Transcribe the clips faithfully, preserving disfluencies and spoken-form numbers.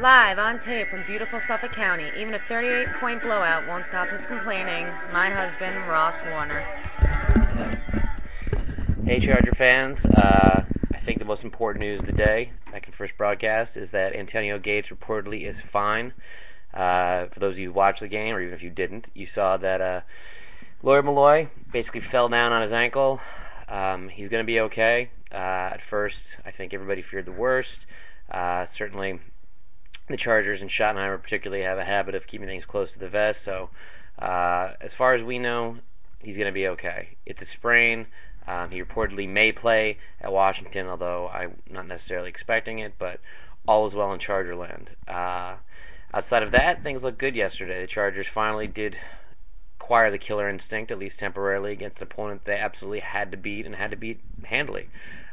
Live on tape from beautiful Suffolk County, even a thirty-eight point blowout won't stop his complaining. My husband, Ross Warner. Hey, Charger fans. Uh, I think the most important news of the day, back in first broadcast, is that Antonio Gates reportedly is fine. Uh, for those of you who watched the game, or even if you didn't, you saw that uh, Lloyd Malloy basically fell down on his ankle. Um, he's going to be okay. Uh, at first, I think everybody feared the worst. Uh, certainly, the Chargers and Schottenheimer particularly have a habit of keeping things close to the vest. So, uh, as far as we know, he's going to be okay. It's a sprain. Um, he reportedly may play at Washington, although I'm not necessarily expecting it. But all is well in Chargerland. Uh, outside of that, things looked good yesterday. The Chargers finally did acquire the killer instinct, at least temporarily, against an opponent they absolutely had to beat and had to beat handily.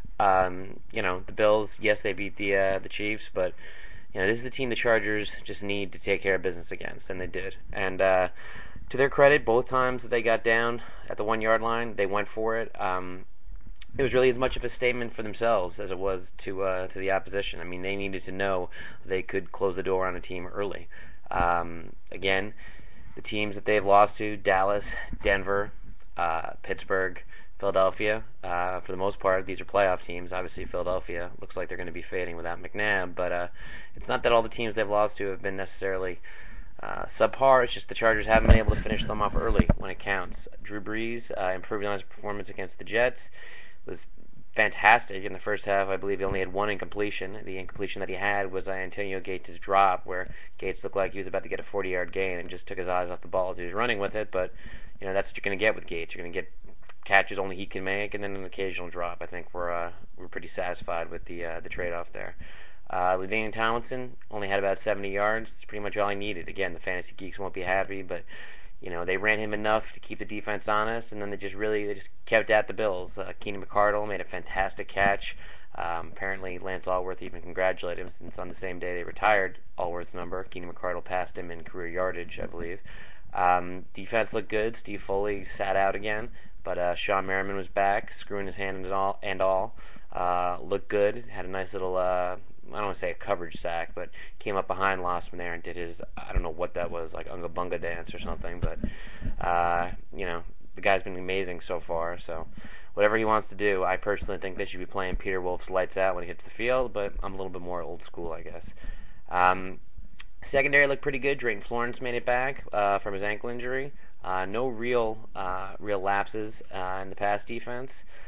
Um, you know, the Bills, yes, they beat the uh, the Chiefs, but you know, this is the team the Chargers just need to take care of business against, and they did. And uh, to their credit, both times that they got down at the one-yard line, they went for it. Um, it was really as much of a statement for themselves as it was to uh, to the opposition. I mean, they needed to know they could close the door on a team early. Um, again, the teams that they've lost to, Dallas, Denver, uh, Pittsburgh, Philadelphia, uh, for the most part, these are playoff teams. Obviously, Philadelphia looks like they're going to be fading without McNabb, but uh, it's not that all the teams they've lost to have been necessarily uh, subpar. It's just the Chargers haven't been able to finish them off early when it counts. Drew Brees uh, improved on his performance against the Jets. Was fantastic in the first half. I believe he only had one incompletion. The incompletion that he had was uh, Antonio Gates' drop, where Gates looked like he was about to get a forty-yard gain and just took his eyes off the ball as he was running with it. But you know, that's what you're going to get with Gates. You're going to get catches only he can make, and then an occasional drop. I think we're uh, we're pretty satisfied with the uh, the trade-off there. Uh, LaDainian Tomlinson only had about seventy yards. It's pretty much all he needed. Again, the fantasy geeks won't be happy, but you know, they ran him enough to keep the defense honest, and then they just really they just kept at the Bills. Uh, Keenan McCardle made a fantastic catch. Um, apparently, Lance Allworth even congratulated him, since on the same day they retired Allworth's number. Keenan McCardle passed him in career yardage, I believe. Um, defense looked good. Steve Foley sat out again. But uh, Sean Merriman was back, screwing his hand and all. And all. Uh, looked good. Had a nice little, uh, I don't want to say a coverage sack, but came up behind Losman there and did his, I don't know what that was, like Unga Bunga dance or something. But, uh, you know, the guy's been amazing so far. So whatever he wants to do, I personally think they should be playing Peter Wolf's lights out when he hits the field, but I'm a little bit more old school, I guess. Um, secondary looked pretty good. Drayton Florence made it back uh, from his ankle injury. Uh, no real uh, real lapses uh, in the pass defense.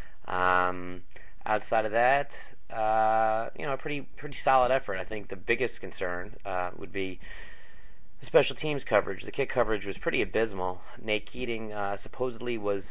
Um, outside of that, uh, you know, a pretty pretty solid effort. I think the biggest concern uh, would be the special teams coverage. The kick coverage was pretty abysmal. Nate Keating uh, supposedly was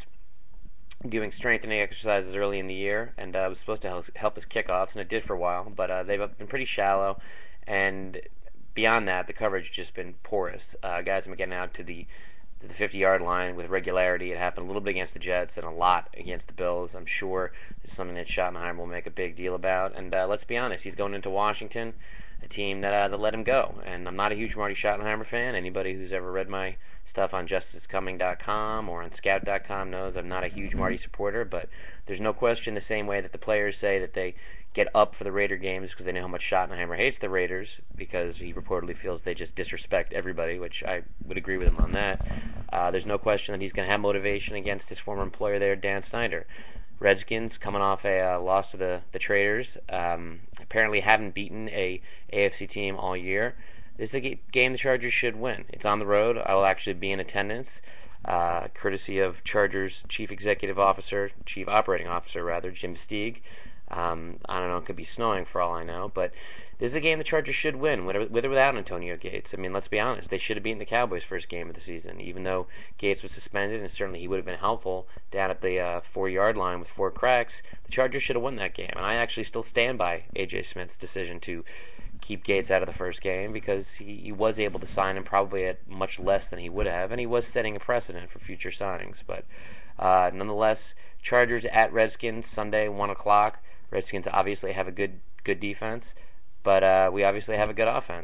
doing strengthening exercises early in the year, and uh, was supposed to help, help his kickoffs, and it did for a while. But uh, they've been pretty shallow, and beyond that, the coverage has just been porous. Uh, guys have been getting out to the to the fifty-yard line with regularity. It happened a little bit against the Jets and a lot against the Bills. I'm sure it's something that Schottenheimer will make a big deal about. And uh, let's be honest, he's going into Washington, a team that, uh, that let him go. And I'm not a huge Marty Schottenheimer fan. Anybody who's ever read my stuff on justice coming dot com or on scout dot com knows I'm not a huge Marty supporter, but there's no question the same way that the players say that they get up for the Raider games because they know how much Schottenheimer hates the Raiders, because he reportedly feels they just disrespect everybody, which I would agree with him on that. Uh, there's no question that he's going to have motivation against his former employer there, Dan Snyder. Redskins, coming off a uh, loss to the, the Traders, um, apparently haven't beaten a A F C team all year. This is a game the Chargers should win. It's on the road. I will actually be in attendance, uh, courtesy of Chargers Chief Executive Officer, Chief Operating Officer, rather, Jim Steig. Um, I don't know, it could be snowing for all I know, but this is a game the Chargers should win, with or without Antonio Gates. I mean, let's be honest, they should have beaten the Cowboys' first game of the season, even though Gates was suspended, and certainly he would have been helpful down at the uh, four-yard line with four cracks. The Chargers should have won that game, and I actually still stand by A J Smith's decision to keep Gates out of the first game, because he, he was able to sign him probably at much less than he would have, and he was setting a precedent for future signings. But uh, nonetheless, Chargers at Redskins, Sunday, one o'clock. Redskins obviously have a good good defense, but uh, we obviously have a good offense.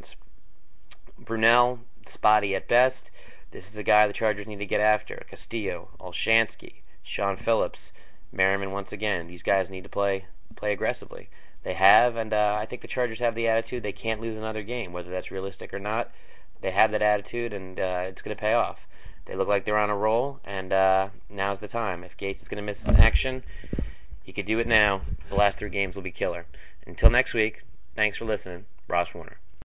Brunell, spotty at best. This is the guy the Chargers need to get after. Castillo, Olshansky, Sean Phillips, Merriman once again. These guys need to play play aggressively. they have, and uh, I think the Chargers have the attitude they can't lose another game, whether that's realistic or not. They have that attitude, and uh, it's going to pay off. They look like they're on a roll, and uh, now's the time. If Gates is going to miss action, he could do it now. The last three games will be killer. Until next week, thanks for listening. Ross Warner.